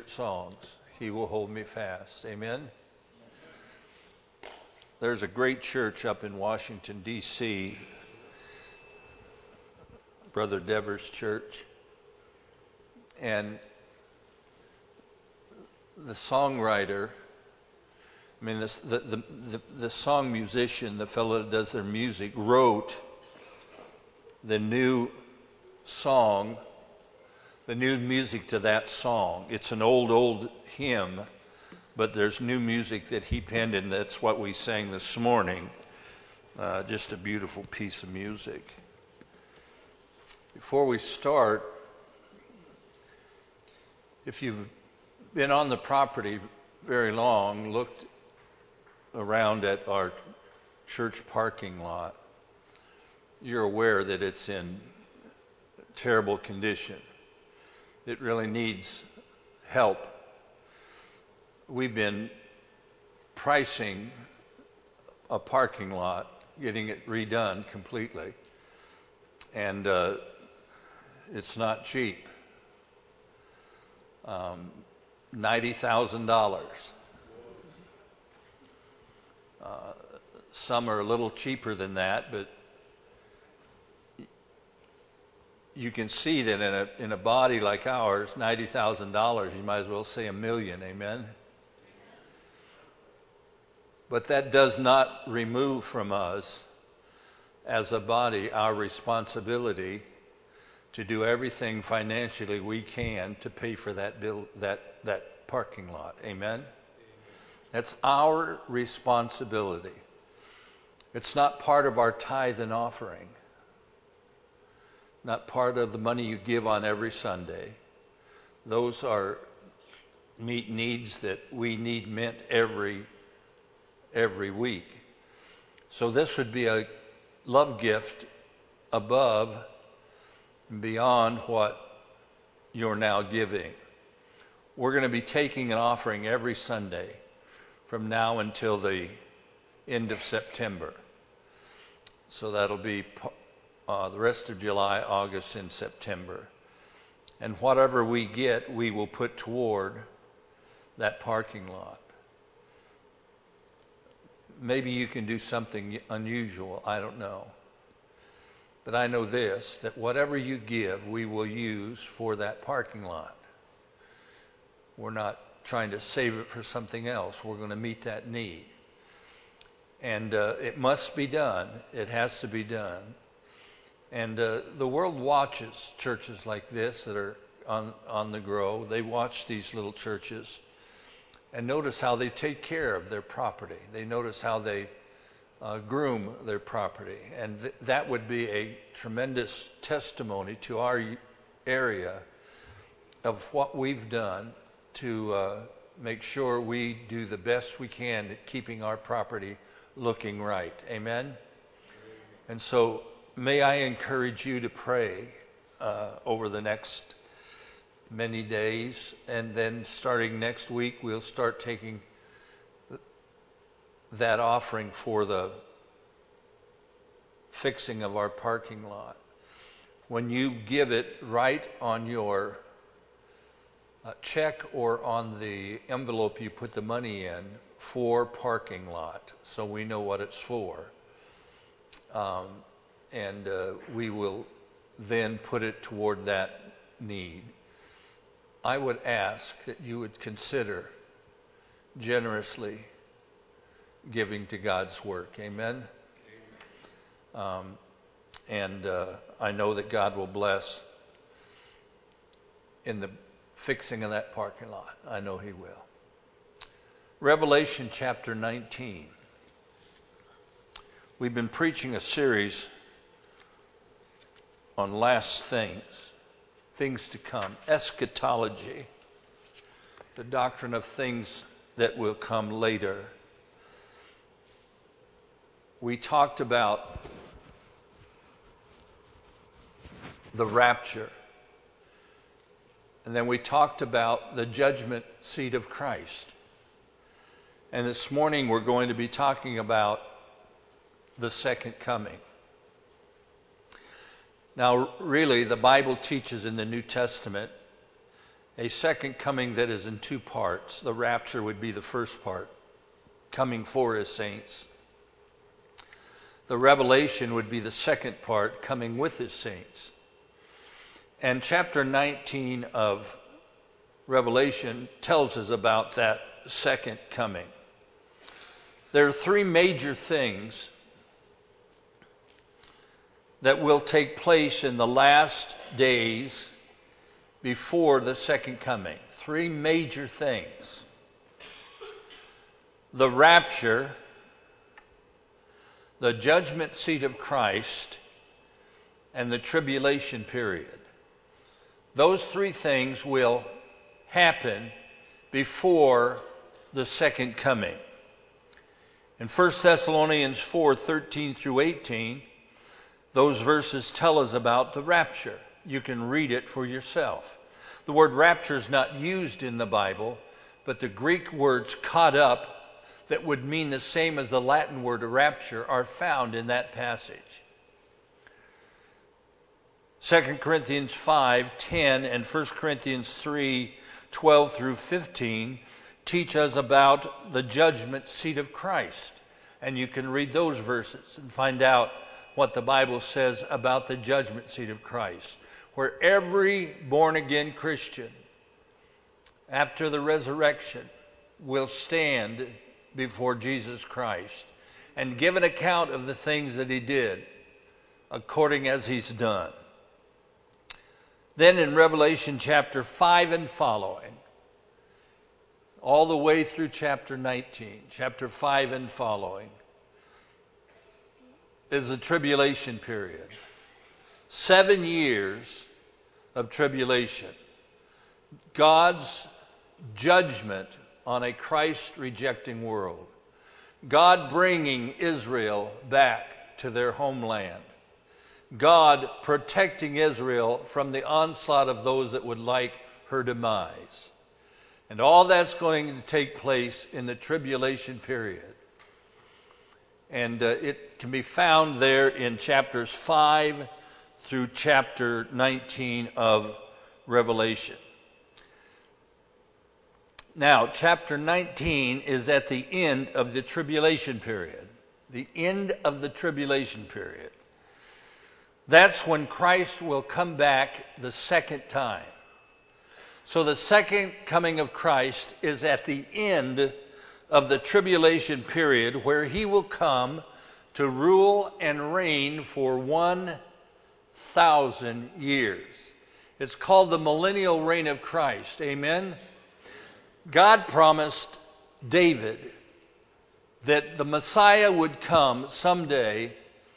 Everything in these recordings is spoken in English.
favorite songs. He will hold me fast. Amen? There's a great church up in Washington, D.C., Brother Devers Church. And the songwriter, the song musician, the fellow that does their music, wrote the new song, the new music to that song. It's an old hymn, but there's new music that he penned, and that's what we sang this morning. Just a beautiful piece of music. Before we start, if you've been on the property very long, looked around at our church parking lot, you're aware that it's in terrible condition. It really needs help. We've been pricing a parking lot, getting it redone completely, and it's not cheap. $90,000. Some are a little cheaper than that, but you can see that in a body like ours, $90,000, you might as well say $1 million. Amen? But that does not remove from us, as a body, our responsibility to do everything financially we can to pay for that that parking lot. Amen? That's our responsibility. It's not part of our tithe and offering. Not part of the money you give on every Sunday. Those are meet needs that we need met every week. So this would be a love gift above and beyond what you're now giving. We're going to be taking an offering every Sunday from now until the end of September. So that'll be the rest of July, August, and September. And whatever we get, we will put toward that parking lot. Maybe you can do something unusual, I don't know. But I know this, that whatever you give, we will use for that parking lot. We're not trying to save it for something else. We're going to meet that need. And it must be done. It has to be done. And the world watches churches like this that are on the grow. They watch these little churches and notice how they take care of their property. They notice how they groom their property. And that would be a tremendous testimony to our area of what we've done to make sure we do the best we can at keeping our property looking right. Amen? And so may I encourage you to pray over the next many days, and then starting next week, we'll start taking that offering for the fixing of our parking lot. When you give it, write on your check or on the envelope you put the money in, for parking lot, so we know what it's for. And we will then put it toward that need. I would ask that you would consider generously giving to God's work. Amen? And I know that God will bless in the fixing of that parking lot. I know He will. Revelation chapter 19. We've been preaching a series on last things to come, eschatology, the doctrine of things that will come later. We talked about the rapture, and then we talked about the judgment seat of Christ. And this morning we're going to be talking about the second coming. Now, really, the Bible teaches in the New Testament a second coming that is in two parts. The rapture would be the first part, coming for his saints. The revelation would be the second part, coming with his saints. And chapter 19 of Revelation tells us about that second coming. There are three major things that will take place in the last days before the second coming. Three major things. The rapture, the judgment seat of Christ, and the tribulation period. Those three things will happen before the second coming. In 1 Thessalonians 4:13 through 18, those verses tell us about the rapture. You can read it for yourself. The word rapture is not used in the Bible, but the Greek words caught up that would mean the same as the Latin word rapture are found in that passage. 2 Corinthians 5:10 and 1 Corinthians 3:12 through 15 teach us about the judgment seat of Christ. And you can read those verses and find out what the Bible says about the judgment seat of Christ, where every born-again Christian, after the resurrection, will stand before Jesus Christ and give an account of the things that he did according as he's done. Then in Revelation chapter 5 and following, all the way through chapter 19, chapter 5 and following, is the tribulation period. 7 years of tribulation. God's judgment on a Christ-rejecting world. God bringing Israel back to their homeland. God protecting Israel from the onslaught of those that would like her demise. And all that's going to take place in the tribulation period. And it can be found there in chapters 5 through chapter 19 of Revelation. Now, chapter 19 is at the end of the tribulation period. The end of the tribulation period. That's when Christ will come back the second time. So the second coming of Christ is at the end of the tribulation period, where he will come to rule and reign for 1,000 years. It's called the millennial reign of Christ. Amen? God promised David that the Messiah would come someday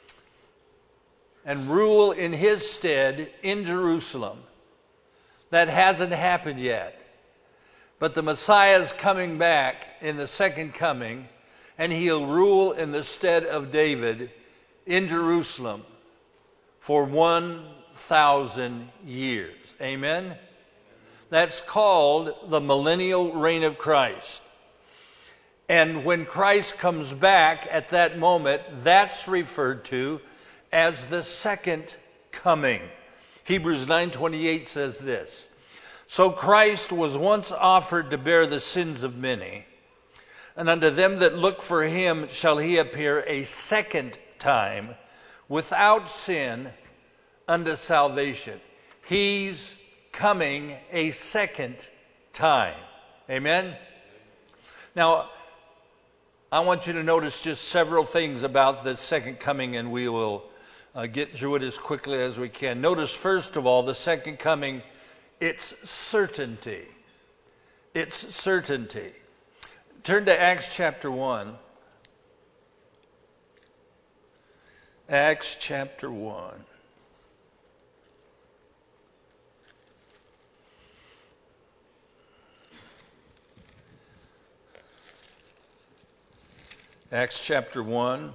and rule in his stead in Jerusalem. That hasn't happened yet. But the Messiah is coming back in the second coming, and he'll rule in the stead of David in Jerusalem for 1,000 years. Amen? That's called the millennial reign of Christ. And when Christ comes back at that moment, that's referred to as the second coming. Hebrews 9:28 says this: So Christ was once offered to bear the sins of many, and unto them that look for him shall he appear a second time without sin unto salvation. He's coming a second time. Amen? Now, I want you to notice just several things about the second coming, and we will get through it as quickly as we can. Notice, first of all, the second coming, it's certainty. It's certainty. Turn to Acts chapter 1. Acts chapter 1. Acts chapter 1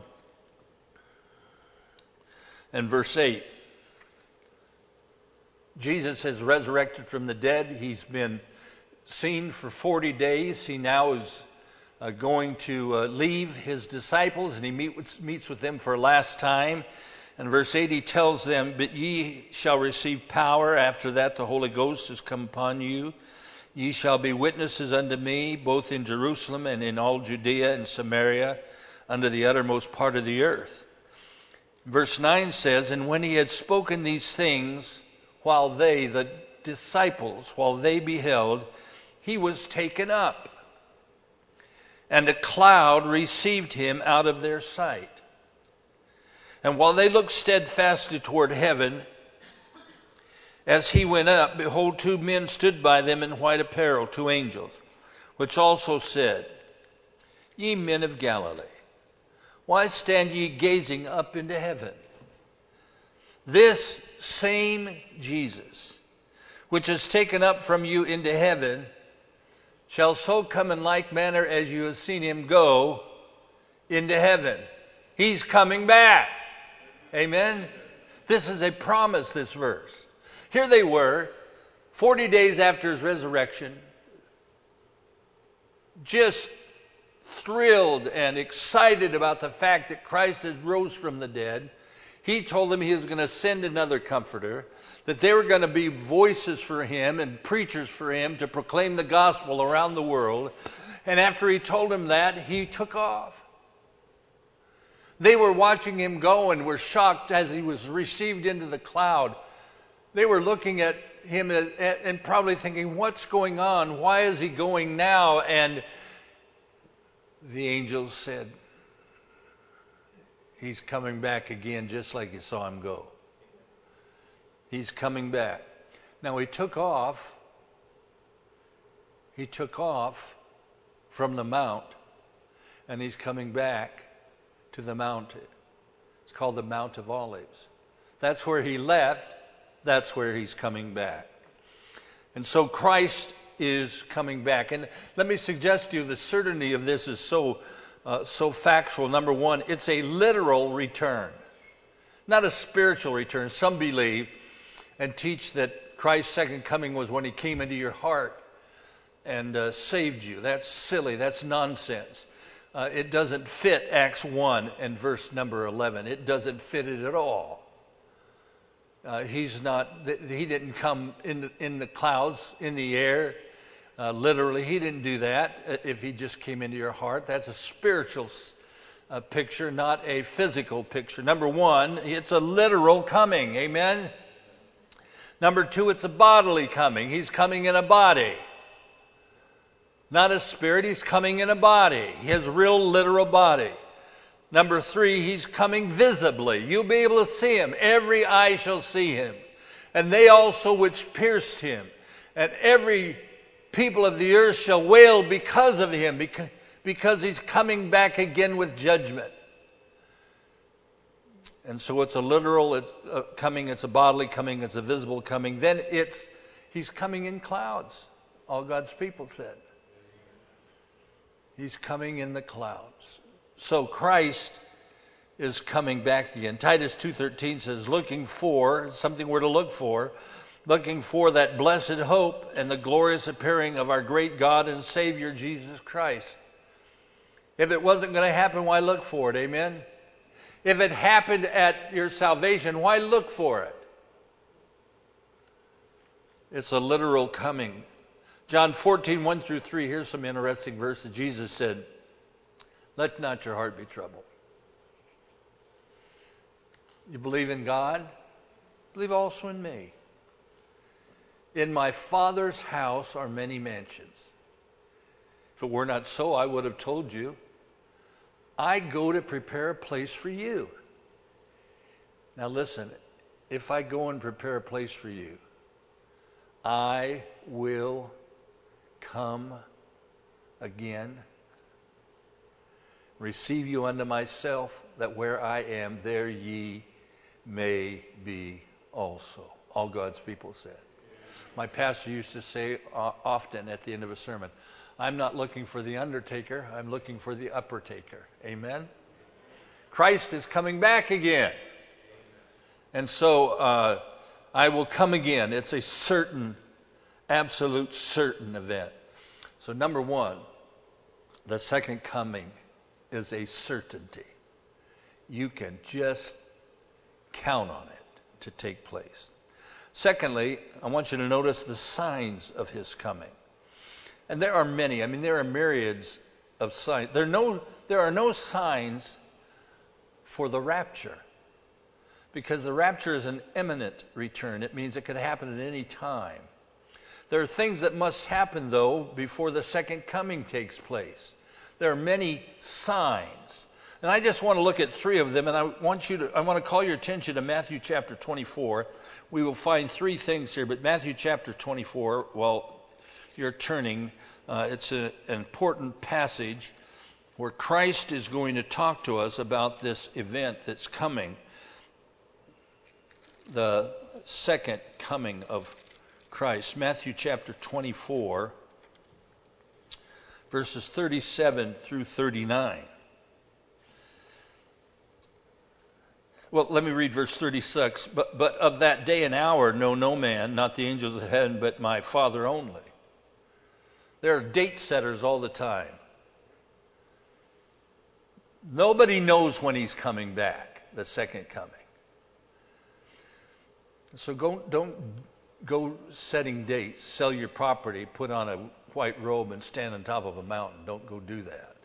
and verse 8. Jesus has resurrected from the dead. He's been seen for 40 days. He now is going to leave his disciples, and he meets with them for a last time. And verse 8, he tells them, But ye shall receive power. After that, the Holy Ghost has come upon you. Ye shall be witnesses unto me, both in Jerusalem and in all Judea and Samaria, unto the uttermost part of the earth. Verse 9 says, And when he had spoken these things, while they, the disciples, while they beheld, he was taken up, and a cloud received him out of their sight. And while they looked steadfastly toward heaven, as he went up, behold, two men stood by them in white apparel, two angels, which also said, Ye men of Galilee, why stand ye gazing up into heaven? This same Jesus, which is taken up from you into heaven, shall so come in like manner as you have seen him go into heaven. He's coming back. Amen? This is a promise, this verse. Here they were, 40 days after his resurrection, just thrilled and excited about the fact that Christ has rose from the dead. He told them he was going to send another comforter, that they were going to be voices for him and preachers for him to proclaim the gospel around the world. And after he told them that, he took off. They were watching him go and were shocked as he was received into the cloud. They were looking at him and probably thinking, what's going on? Why is he going now? And the angels said, he's coming back again just like you saw him go. He's coming back. Now he took off from the mount, and he's coming back to the mountain. It's called the Mount of Olives. That's where he left. That's where he's coming back. And so Christ is coming back. And let me suggest to you the certainty of this is so factual. Number one, it's a literal return, not a spiritual return. Some believe and teach that Christ's second coming was when he came into your heart and saved you. That's silly. That's nonsense. It doesn't fit Acts 1 and verse number 11. It doesn't fit it at all. He didn't come in the clouds, in the air, literally. He didn't do that if he just came into your heart. That's a spiritual picture, not a physical picture. Number one, it's a literal coming. Amen? Number two, it's a bodily coming. He's coming in a body. Not a spirit, he's coming in a body. His real literal body. Number three, he's coming visibly. You'll be able to see him. Every eye shall see him. And they also which pierced him. And every people of the earth shall wail because of him, because he's coming back again with judgment. And so it's a literal coming, it's a bodily coming, it's a visible coming. Then he's coming in clouds, all God's people said. He's coming in the clouds. So Christ is coming back again. Titus 2:13 says, looking for, something we're to look for that blessed hope and the glorious appearing of our great God and Savior Jesus Christ. If it wasn't going to happen, why look for it? Amen? If it happened at your salvation, why look for it? It's a literal coming. John 14:1-3, here's some interesting verses. Jesus said, let not your heart be troubled. You believe in God? Believe also in me. In my Father's house are many mansions. If it were not so, I would have told you. I go to prepare a place for you. Now listen, if I go and prepare a place for you, I will come again, receive you unto myself, that where I am, there ye may be also. All God's people said. My pastor used to say often at the end of a sermon, I'm not looking for the undertaker, I'm looking for the upper taker. Amen? Christ is coming back again. And so I will come again. It's a certain, absolute certain event. So number one, the second coming is a certainty. You can just count on it to take place. Secondly, I want you to notice the signs of his coming. And there are many. I mean, there are myriads of signs. There are no signs for the rapture, because the rapture is an imminent return. It means it could happen at any time. There are things that must happen, though, before the second coming takes place. There are many signs. And I just want to look at three of them, and I want to call your attention to Matthew chapter 24. We will find three things here, but Matthew chapter 24, well, you're turning, it's an important passage where Christ is going to talk to us about this event that's coming, the second coming of Christ. Matthew chapter 24, verses 37 through 39. Well, let me read verse 36. But of that day and hour know no man, not the angels of heaven, but my Father only. There are date setters all the time. Nobody knows when he's coming back, the second coming. So don't go setting dates, sell your property, put on a white robe and stand on top of a mountain. Don't go do that.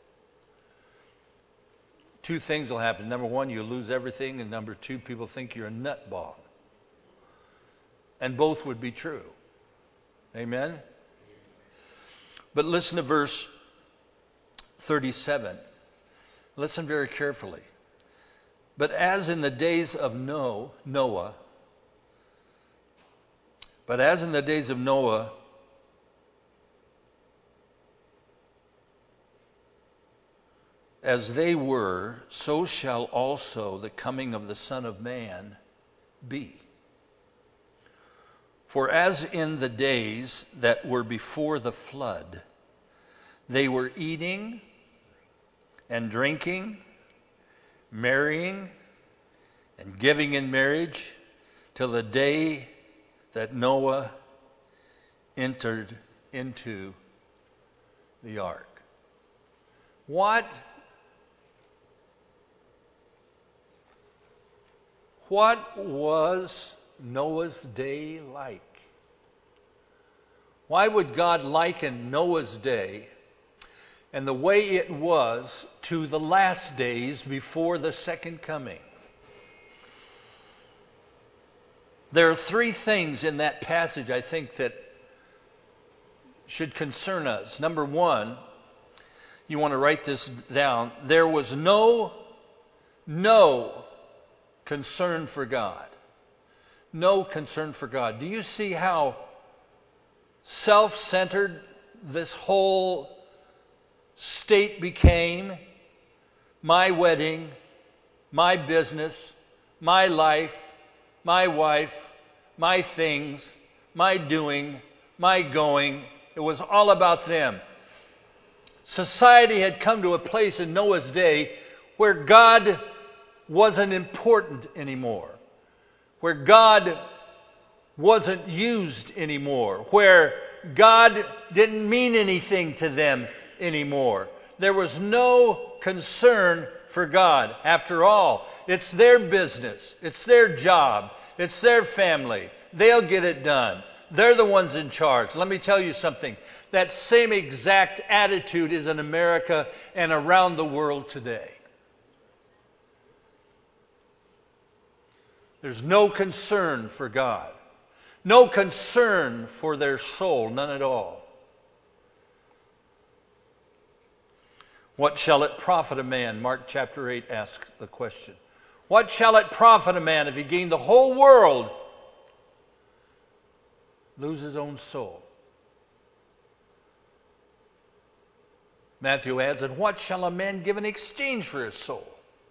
Two things will happen. Number one, you'll lose everything. And number two, people think you're a nutball. And both would be true. Amen? But listen to verse 37. Listen very carefully. But as in the days of Noah, as they were, so shall also the coming of the Son of Man be. For as in the days that were before the flood, they were eating and drinking, marrying and giving in marriage, till the day that Noah entered into the ark. What was Noah's day like? Why would God liken Noah's day and the way it was to the last days before the second coming? There are three things in that passage I think that should concern us. Number one, you want to write this down. There was no concern for God. No concern for God. Do you see how self-centered this whole state became? My wedding, my business, my life, my wife, my things, my doing, my going. It was all about them. Society had come to a place in Noah's day where God wasn't important anymore, where God wasn't used anymore, where God didn't mean anything to them anymore. There was no concern for God. After all, it's their business, it's their job, it's their family. They'll get it done. They're the ones in charge. Let me tell you something. That same exact attitude is in America and around the world today. There's no concern for God. No concern for their soul, none at all. What shall it profit a man? Mark chapter 8 asks the question. What shall it profit a man if he gain the whole world, lose his own soul? Matthew adds, and what shall a man give in exchange for his soul?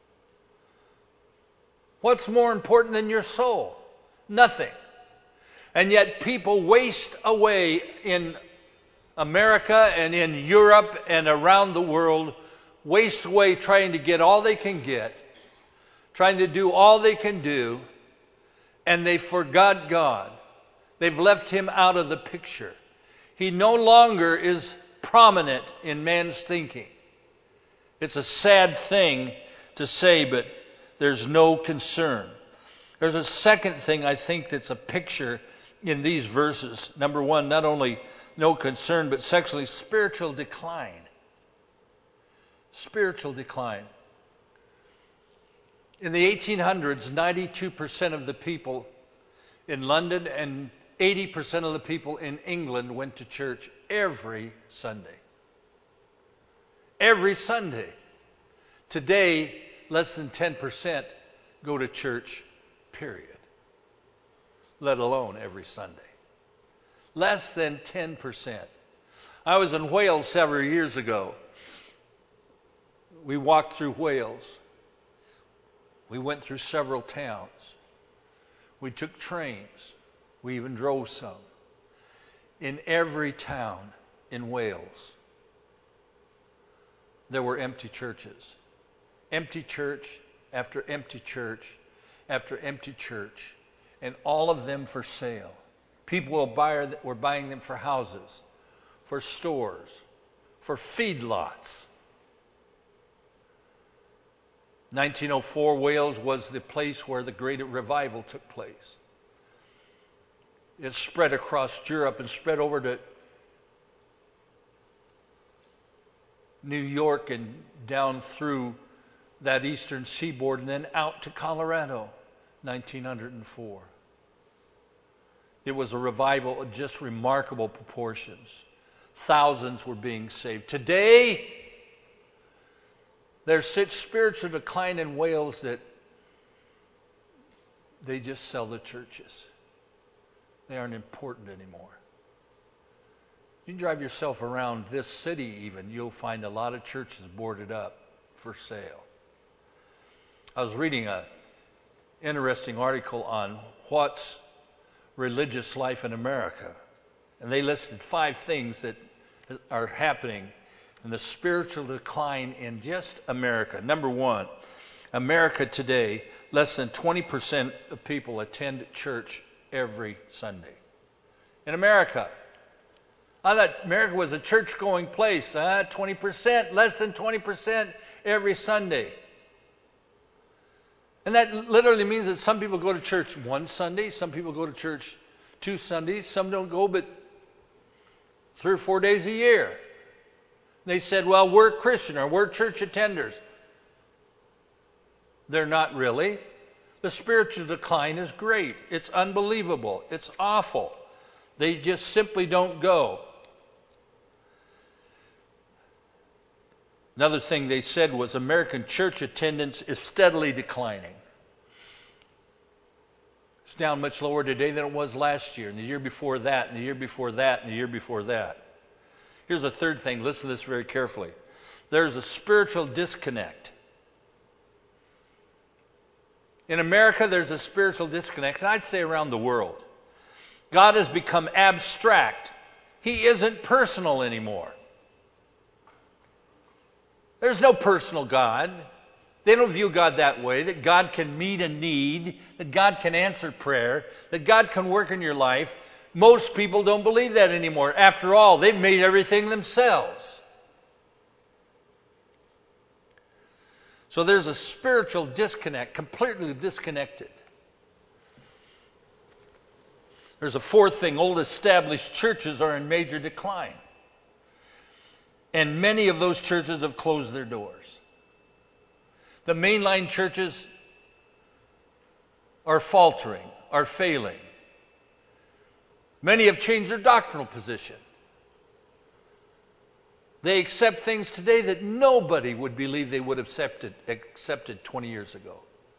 What's more important than your soul? Nothing. And yet people waste away in America and in Europe and around the world, waste away trying to get all they can get, trying to do all they can do, and they forgot God. They've left Him out of the picture. He no longer is prominent in man's thinking. It's a sad thing to say, but there's no concern. There's a second thing I think that's a picture in these verses. Number one, not only no concern, but sexually, spiritual decline. Spiritual decline. In the 1800s, 92% of the people in London and 80% of the people in England went to church every Sunday. Every Sunday. Today, less than 10% go to church, period. Let alone every Sunday. Less than 10%. I was in Wales several years ago. We walked through Wales. We went through several towns. We took trains. We even drove some. In every town in Wales, there were empty churches. Empty church after empty church after empty church, and all of them for sale. People were buying them for houses, for stores, for feedlots. 1904, Wales was the place where the Great Revival took place. It spread across Europe and spread over to New York and down through that eastern seaboard and then out to Colorado, 1904. It was a revival of just remarkable proportions. Thousands were being saved. Today, there's such spiritual decline in Wales that they just sell the churches. They aren't important anymore. You drive yourself around this city even, you'll find a lot of churches boarded up for sale. I was reading an interesting article on what's religious life in America, and they listed 5 things that are happening in the spiritual decline in just America. Number 1, America today, less than 20% of people attend church every Sunday. In America, I thought America was a church-going place. 20%, less than 20% every Sunday. And that literally means that some people go to church one Sunday, some people go to church 2 Sundays, some don't go but 3 or 4 days a year. They said, well, we're Christian or we're church attenders. They're not really. The spiritual decline is great. It's unbelievable. It's awful. They just simply don't go. Another thing they said was American church attendance is steadily declining. It's down much lower today than it was last year, and the year before that, and the year before that, and the year before that. Here's a third thing. Listen to this very carefully. There's a spiritual disconnect. In America, there's a spiritual disconnect, and I'd say around the world. God has become abstract. He isn't personal anymore. There's no personal God. They don't view God that way, that God can meet a need, that God can answer prayer, that God can work in your life. Most people don't believe that anymore. After all, they've made everything themselves. So there's a spiritual disconnect, completely disconnected. There's a fourth thing. Old established churches are in major decline. And many of those churches have closed their doors. The mainline churches are faltering, are failing. Many have changed their doctrinal position. They accept things today that nobody would believe they would have accepted 20 years ago.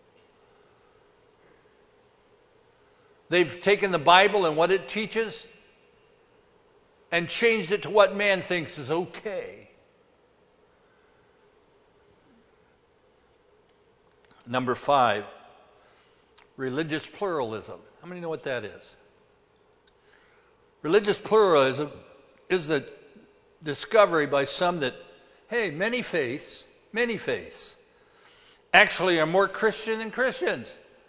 They've taken the Bible and what it teaches and changed it to what man thinks is okay. Number 5, religious pluralism. How many know what that is? Religious pluralism is the discovery by some that, hey, many faiths actually are more Christian than Christians.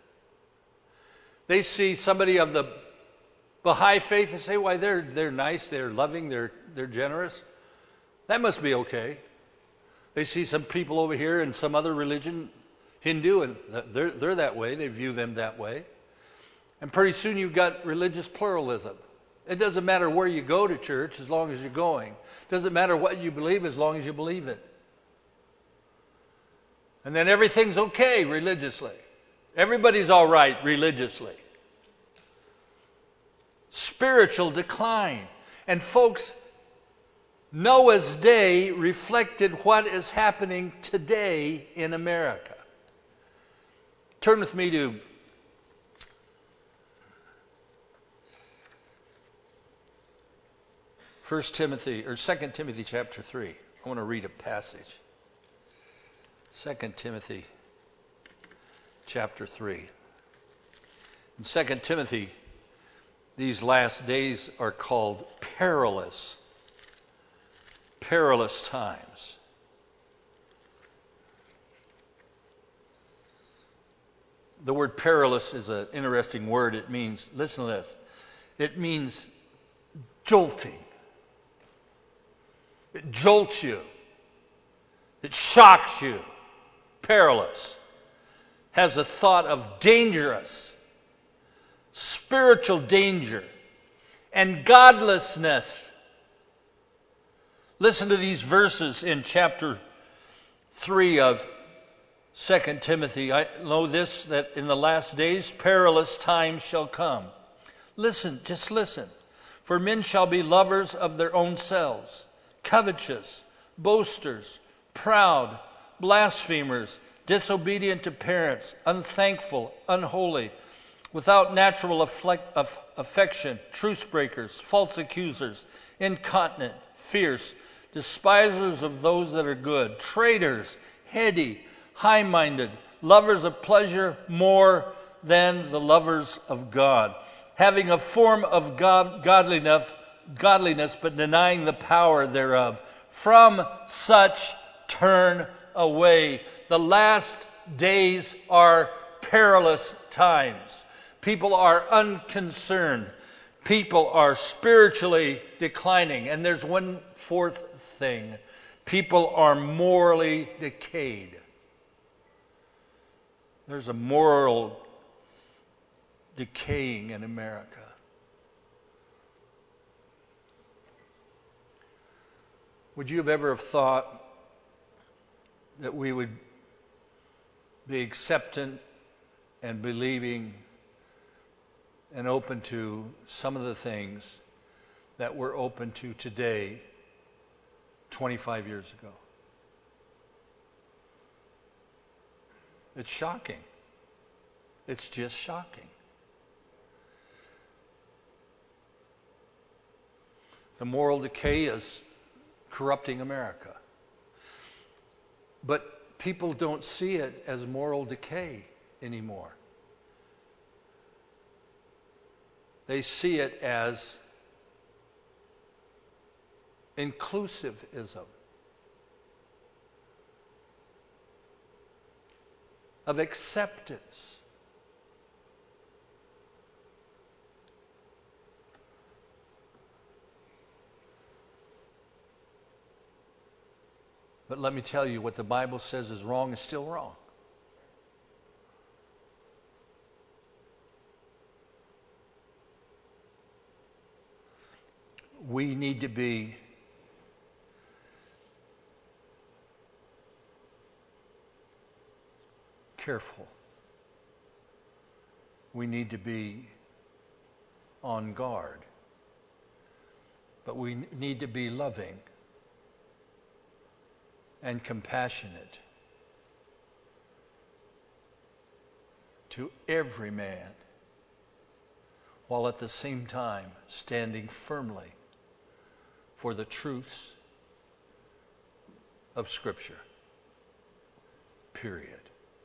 They see somebody of the Baha'i faith and say, why, they're nice, they're loving, they're generous. That must be okay. They see some people over here in some other religion, Hindu, and they're that way. They view them that way. And pretty soon you've got religious pluralism. It doesn't matter where you go to church as long as you're going. It doesn't matter what you believe as long as you believe it. And then everything's okay religiously. Everybody's all right religiously. Spiritual decline. And folks, Noah's day reflected what is happening today in America. Turn with me to 2 Timothy chapter 3. I want to read a passage. 2 Timothy chapter 3. In 2 Timothy, these last days are called perilous times. The word perilous is an interesting word. It means, listen to this, it means jolting. It jolts you. It shocks you. Perilous. Has a thought of dangerous, spiritual danger, and godlessness. Listen to these verses in chapter 3 of 2 Timothy. I know this, that in the last days perilous times shall come. Listen, just listen. For men shall be lovers of their own selves, covetous, boasters, proud, blasphemers, disobedient to parents, unthankful, unholy, without natural affection, truce breakers, false accusers, incontinent, fierce, despisers of those that are good, traitors, heady, high-minded, lovers of pleasure more than the lovers of God, having a form of godliness, but denying the power thereof. From such turn away. The last days are perilous times. People are unconcerned. People are spiritually declining. And there's one fourth thing. People are morally decayed. There's a moral decaying in America. Would you have ever thought that we would be acceptant and believing and open to some of the things that we're open to today, 25 years ago? It's shocking. It's just shocking. The moral decay is corrupting America. But people don't see it as moral decay anymore. They see it as inclusivism, of acceptance. But let me tell you, what the Bible says is wrong is still wrong. We need to be careful. We need to be on guard. But we need to be loving and compassionate to every man, while at the same time standing firmly for the truths of Scripture. Period.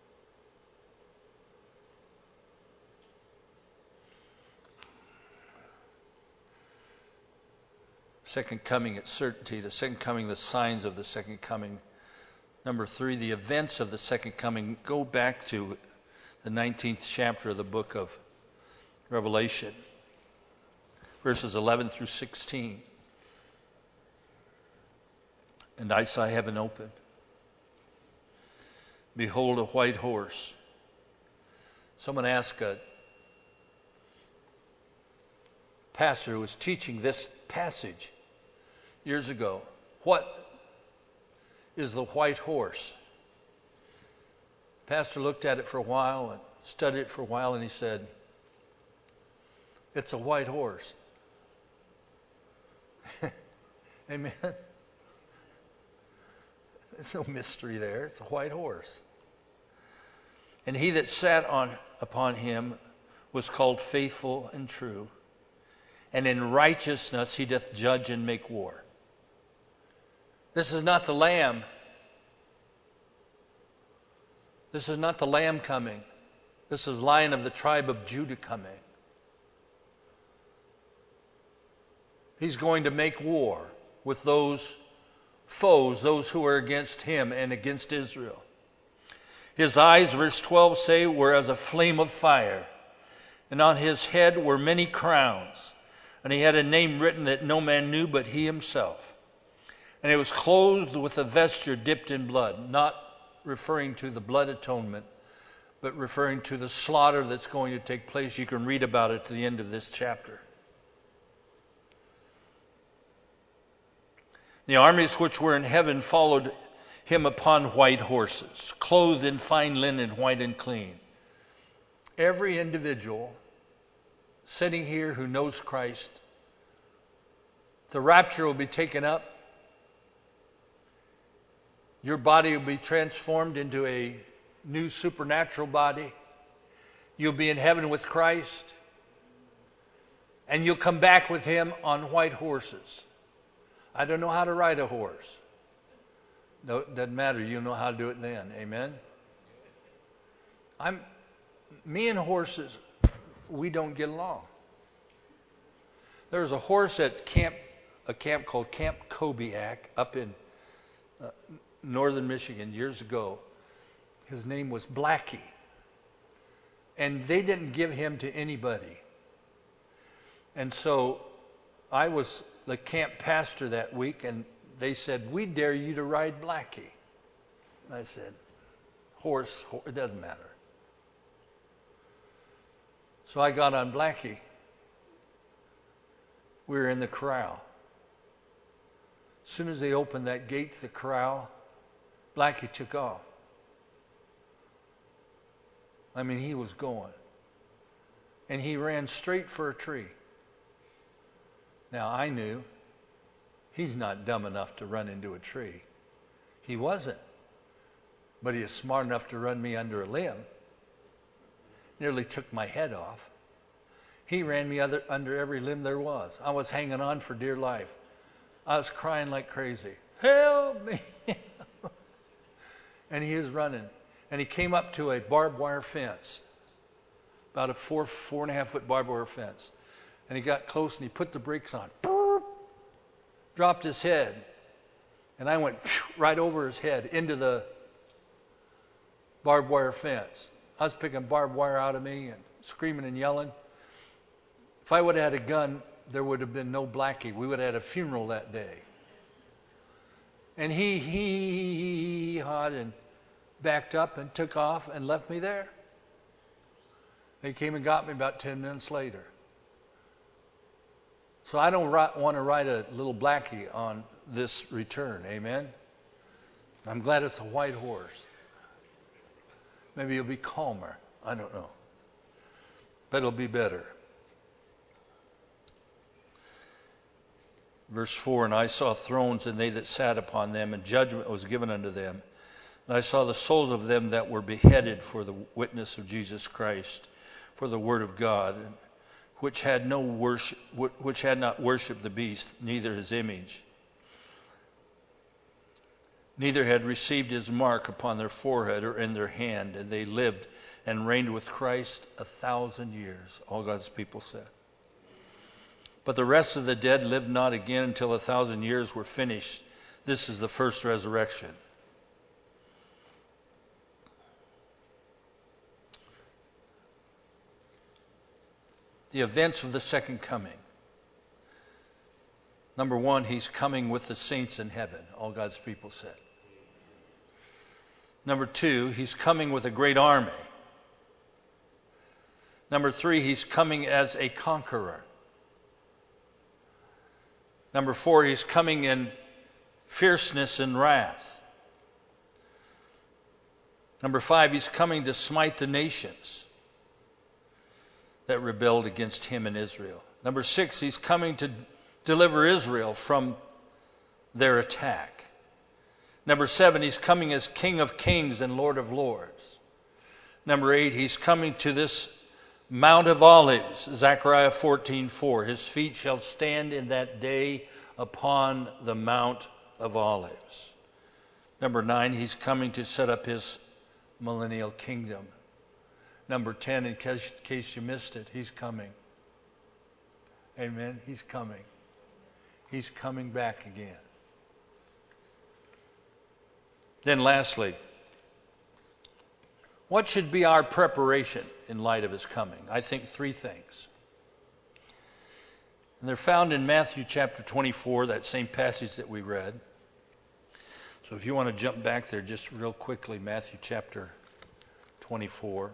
Second coming, its certainty. The second coming, the signs of the second coming. Number 3, the events of the second coming. Go back to the 19th chapter of the book of Revelation, verses 11 through 16. And I saw heaven open. Behold, a white horse. Someone asked pastor who was teaching this passage years ago. What is the white horse? Pastor looked at it for a while and studied it for a while, and he said, it's a white horse. Amen. There's no mystery there. It's a white horse. And he that sat upon him was called Faithful and True. And in righteousness he doth judge and make war. This is not the Lamb. This is not the Lamb coming. This is Lion of the tribe of Judah coming. He's going to make war with those foes, those who are against him and against Israel. His eyes, verse 12 say, were as a flame of fire, and on his head were many crowns, and he had a name written that no man knew but he himself. And he was clothed with a vesture dipped in blood, not referring to the blood atonement, but referring to the slaughter that's going to take place. You can read about it to the end of this chapter. The armies which were in heaven followed him upon white horses, clothed in fine linen, white and clean. Every individual sitting here who knows Christ, the rapture will be taken up. Your body will be transformed into a new supernatural body. You'll be in heaven with Christ. And you'll come back with him on white horses. I don't know how to ride a horse. No, it doesn't matter. You'll know how to do it then. Amen? Me and horses, we don't get along. There was a horse at a camp called Camp Kobiak up in northern Michigan years ago. His name was Blackie. And they didn't give him to anybody. And so I was the camp pastor that week, and they said, we dare you to ride Blackie. And I said, horse, it doesn't matter. So I got on Blackie. We were in the corral. As soon as they opened that gate to the corral, Blackie took off. I mean, he was going. And he ran straight for a tree. Now, I knew he's not dumb enough to run into a tree. He wasn't. But he was smart enough to run me under a limb. Nearly took my head off. He ran me under every limb there was. I was hanging on for dear life. I was crying like crazy. Help me! And he was running. And he came up to a barbed wire fence. About a 4.5 foot barbed wire fence. And he got close and he put the brakes on. Dropped his head. And I went right over his head into the barbed wire fence. I was picking barbed wire out of me and screaming and yelling. If I would have had a gun, there would have been no Blackie. We would have had a funeral that day. And he hawed and backed up and took off and left me there. They came and got me about 10 minutes later. So I don't want to ride a little Blackie on this return. Amen? I'm glad it's a white horse. Maybe it'll be calmer. I don't know. But it'll be better. Verse 4, and I saw thrones, and they that sat upon them, and judgment was given unto them. And I saw the souls of them that were beheaded for the witness of Jesus Christ, for the word of God, which had not worshipped the beast, neither his image, neither had received his mark upon their forehead or in their hand, and they lived and reigned with Christ 1,000 years. All God's people said. But the rest of the dead lived not again until 1,000 years were finished. This is the first resurrection. The events of the second coming. Number one, he's coming with the saints in heaven. All God's people said. Number two, he's coming with a great army. Number three, he's coming as a conqueror. Number 4, he's coming in fierceness and wrath. Number 5, he's coming to smite the nations that rebelled against him in Israel. Number 6, he's coming to deliver Israel from their attack. Number 7, he's coming as King of Kings and Lord of Lords. Number 8, he's coming to this Mount of Olives, Zechariah 14:4. His feet shall stand in that day upon the Mount of Olives. Number 9, he's coming to set up his millennial kingdom. Number 10, in case you missed it, he's coming. Amen. He's coming. He's coming back again. Then lastly, what should be our preparation in light of his coming? I think 3 things. And they're found in Matthew chapter 24, that same passage that we read. So if you want to jump back there just real quickly, Matthew chapter 24.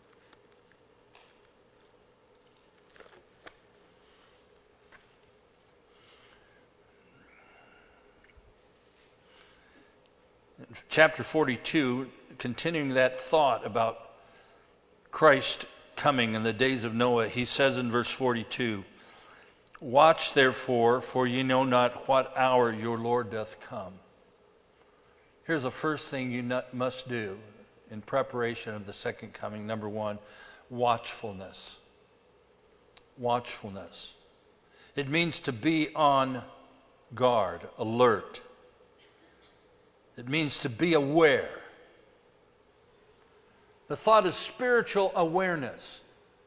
Chapter 42, continuing that thought about Christ coming in the days of Noah, he says in verse 42, "Watch therefore, for ye know not what hour your Lord doth come." Here's the first thing you must do in preparation of the second coming. Number 1, watchfulness. Watchfulness. It means to be on guard, alert. It means to be aware. The thought is spiritual awareness.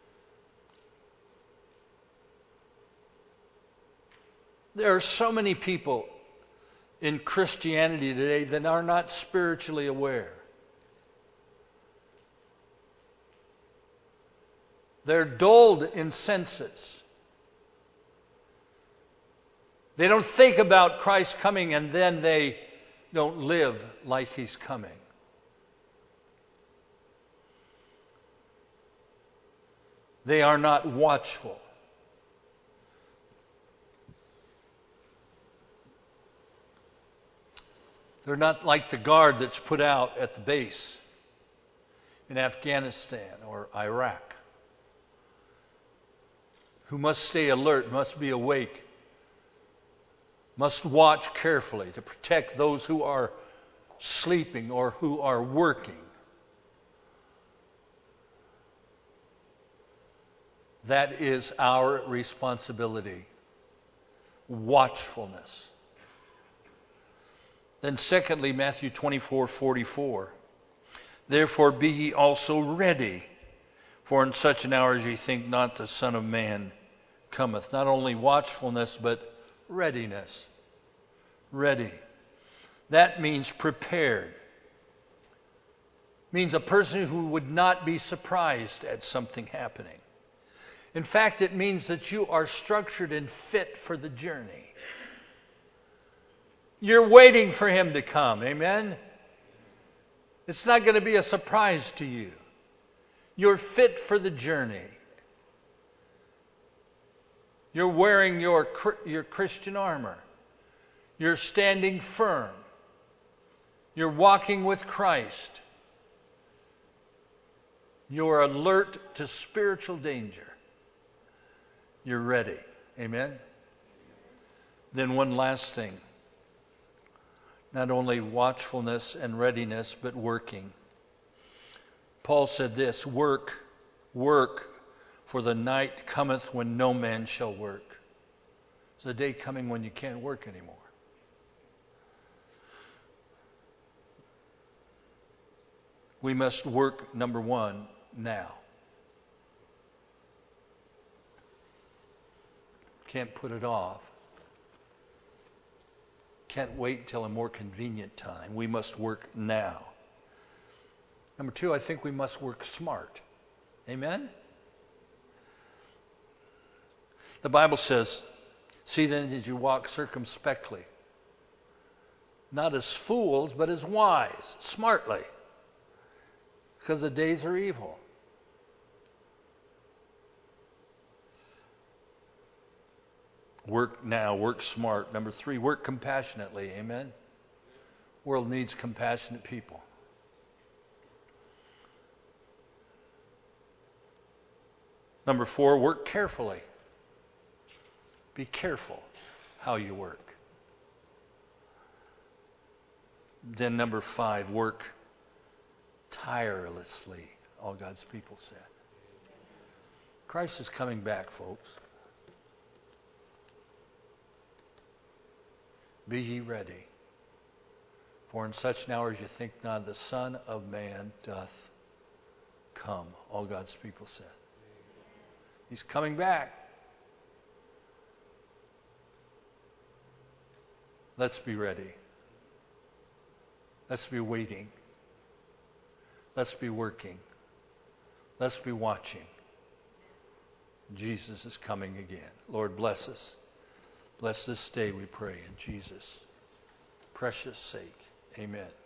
There are so many people in Christianity today that are not spiritually aware. They're dulled in senses. They don't think about Christ coming, and then they don't live like he's coming. They are not watchful. They're not like the guard that's put out at the base in Afghanistan or Iraq, who must stay alert, must be awake, must watch carefully to protect those who are sleeping or who are working. That is our responsibility. Watchfulness. Then secondly, Matthew 24:44. "Therefore be ye also ready, for in such an hour as ye think not the Son of Man cometh." Not only watchfulness, but readiness. Ready. That means prepared. Means a person who would not be surprised at something happening. In fact, it means that you are structured and fit for the journey. You're waiting for him to come. Amen? It's not going to be a surprise to you. You're fit for the journey. You're wearing your Christian armor. You're standing firm. You're walking with Christ. You're alert to spiritual danger. You're ready. Amen? Then one last thing. Not only watchfulness and readiness, but working. Paul said this, work, for the night cometh when no man shall work. There's a day coming when you can't work anymore. We must work, number 1, now. Can't put it off. Can't wait till a more convenient time. We must work now. Number 2, I think we must work smart. Amen? The Bible says, "See then that you walk circumspectly, not as fools, but as wise," smartly, because the days are evil. Work now, work smart. Number 3, work compassionately. Amen. World needs compassionate people. Number 4, work carefully. Be careful how you work. Then number 5, work tirelessly. All God's people said. Christ is coming back, folks. Be ye ready. For in such an hour as you think not, the Son of Man doth come. All God's people said. He's coming back. Let's be ready. Let's be waiting. Let's be working. Let's be watching. Jesus is coming again. Lord, bless us. Bless this day, we pray, in Jesus' precious sake. Amen.